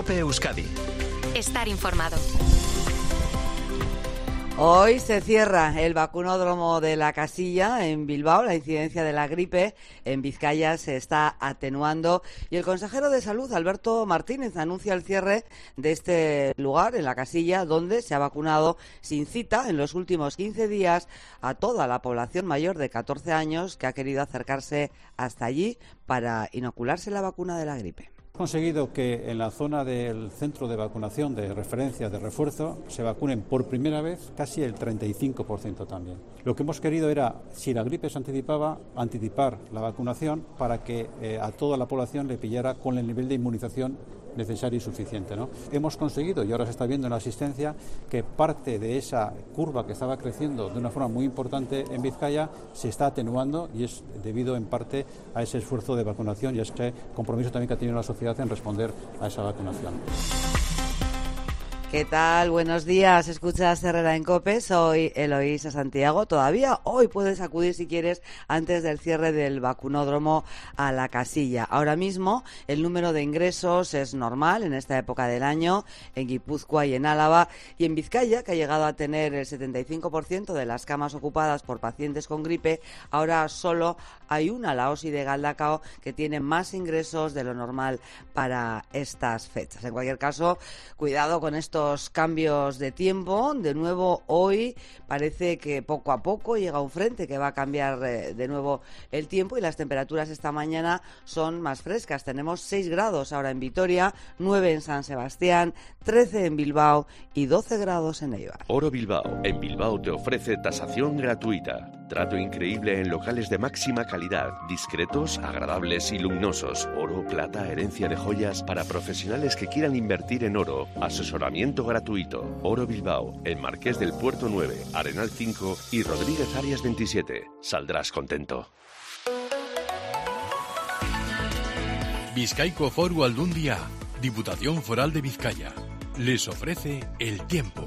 COPE Euskadi. Estar informado. Hoy se cierra el vacunódromo de La Casilla en Bilbao. La incidencia de la gripe en Vizcaya se está atenuando y el consejero de Salud, Alberto Martínez, anuncia el cierre de este lugar en La Casilla, donde se ha vacunado sin cita en los últimos 15 días a toda la población mayor de 14 años que ha querido acercarse hasta allí para inocularse la vacuna de la gripe. Hemos conseguido que en la zona del centro de vacunación de referencia, de refuerzo, se vacunen por primera vez casi el 35% también. Lo que hemos querido era, si la gripe se anticipaba, anticipar la vacunación para que a toda la población le pillara con el nivel de inmunización necesario y suficiente, ¿no? Hemos conseguido, y ahora se está viendo en la asistencia, que parte de esa curva que estaba creciendo de una forma muy importante en Vizcaya se está atenuando y es debido en parte a ese esfuerzo de vacunación y a ese compromiso también que ha tenido la sociedad en responder a esa vacunación. ¿Qué tal? Buenos días. Escuchas Herrera en COPE. Soy Eloísa Santiago. Todavía hoy puedes acudir si quieres antes del cierre del vacunódromo a La Casilla. Ahora mismo el número de ingresos es normal en esta época del año en Guipúzcoa y en Álava, y en Vizcaya, que ha llegado a tener el 75% de las camas ocupadas por pacientes con gripe. Ahora solo hay una, la OSI de Galdacao, que tiene más ingresos de lo normal para estas fechas. En cualquier caso, cuidado con estos cambios de tiempo. De nuevo hoy parece que poco a poco llega un frente que va a cambiar de nuevo el tiempo, y las temperaturas esta mañana son más frescas. Tenemos 6 grados ahora en Vitoria, 9 en San Sebastián, 13 en Bilbao y 12 grados en Eibar. Oro Bilbao. En Bilbao te ofrece tasación gratuita. Trato increíble en locales de máxima calidad, discretos, agradables y luminosos. Oro, plata, herencia de joyas para profesionales que quieran invertir en oro. Asesoramiento gratuito. Oro Bilbao, en Marqués del Puerto 9, Arenal 5 y Rodríguez Arias 27. Saldrás contento. Bizkaiko Foru Aldundia, Diputación Foral de Vizcaya, les ofrece el tiempo.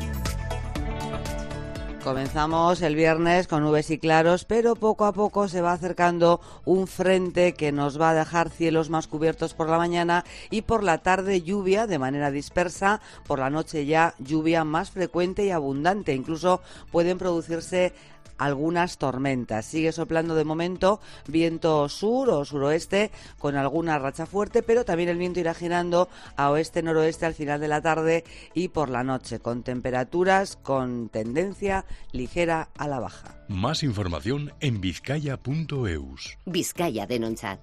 Comenzamos el viernes con nubes y claros, pero poco a poco se va acercando un frente que nos va a dejar cielos más cubiertos por la mañana y por la tarde lluvia de manera dispersa, por la noche ya lluvia más frecuente y abundante. Incluso pueden producirse algunas tormentas. Sigue soplando de momento viento sur o suroeste con alguna racha fuerte, pero también el viento irá girando a oeste-noroeste al final de la tarde y por la noche, con temperaturas con tendencia ligera a la baja. Más información en vizcaya.eus. Vizcaya Denontzat.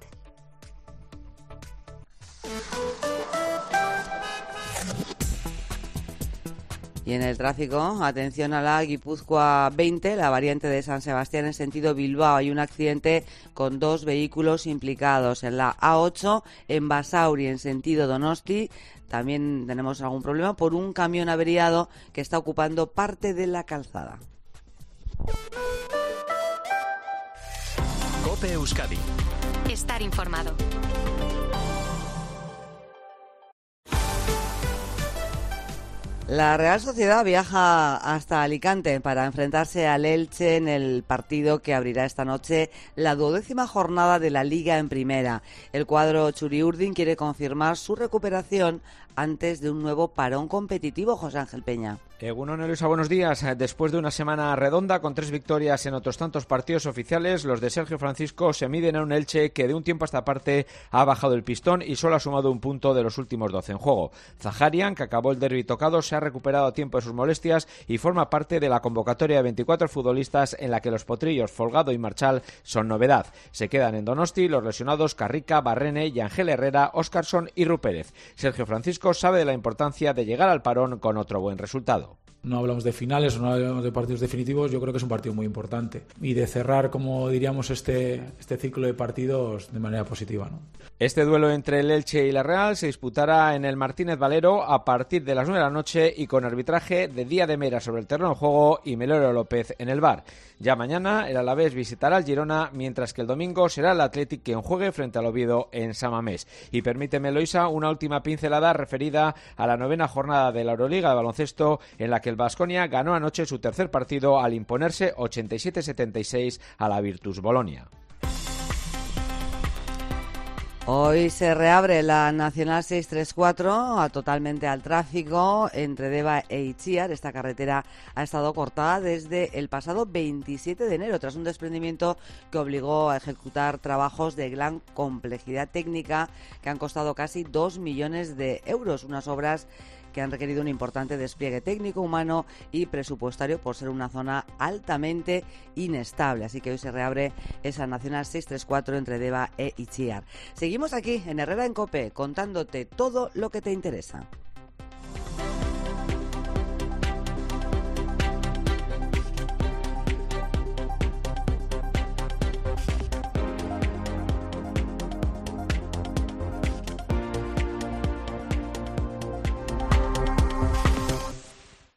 Y en el tráfico, atención a la Guipúzcoa 20, la variante de San Sebastián en sentido Bilbao. Hay un accidente con 2 vehículos implicados. En la A8, en Basauri, en sentido Donosti, también tenemos algún problema por un camión averiado que está ocupando parte de la calzada. COPE Euskadi. Estar informado. La Real Sociedad viaja hasta Alicante para enfrentarse al Elche en el partido que abrirá esta noche la 12ª jornada de la Liga en Primera. El cuadro Churiurdin quiere confirmar su recuperación antes de un nuevo parón competitivo. José Ángel Peña. Egunon, Elisa, buenos días. Después de una semana redonda con 3 victorias en otros tantos partidos oficiales, los de Sergio Francisco se miden a un Elche que de un tiempo a esta parte ha bajado el pistón y solo ha sumado un punto de los últimos 12 en juego. Zaharian, que acabó el derbi tocado, se ha recuperado a tiempo de sus molestias y forma parte de la convocatoria de 24 futbolistas en la que los potrillos Folgado y Marchal son novedad. Se quedan en Donosti los lesionados Carrica, Barrene y Ángel Herrera, Óscarson y Rupérez. Sergio Francisco sabe de la importancia de llegar al parón con otro buen resultado. No hablamos de finales, no hablamos de partidos definitivos, yo creo que es un partido muy importante y de cerrar, como diríamos, este ciclo de partidos de manera positiva, ¿no? Este duelo entre el Elche y la Real se disputará en el Martínez Valero a partir de las 9 de la noche y con arbitraje de Díaz de Mera sobre el terreno de juego y Melero López en el VAR. Ya mañana el Alavés visitará al Girona, mientras que el domingo será el Athletic quien juegue frente al Oviedo en San Mamés. Y permíteme, Eloísa, una última pincelada referida a la 9ª jornada de la Euroliga de baloncesto, en la que el Baskonia ganó anoche su tercer partido al imponerse 87-76 a la Virtus Bolonia. Hoy se reabre la Nacional 634 totalmente al tráfico entre Deva e Itziar. Esta carretera ha estado cortada desde el pasado 27 de enero tras un desprendimiento que obligó a ejecutar trabajos de gran complejidad técnica que han costado casi 2 millones de euros. Unas obras que han requerido un importante despliegue técnico, humano y presupuestario por ser una zona altamente inestable. Así que hoy se reabre esa Nacional 634 entre Deva e Itziar. Seguimos aquí en Herrera en COPE contándote todo lo que te interesa.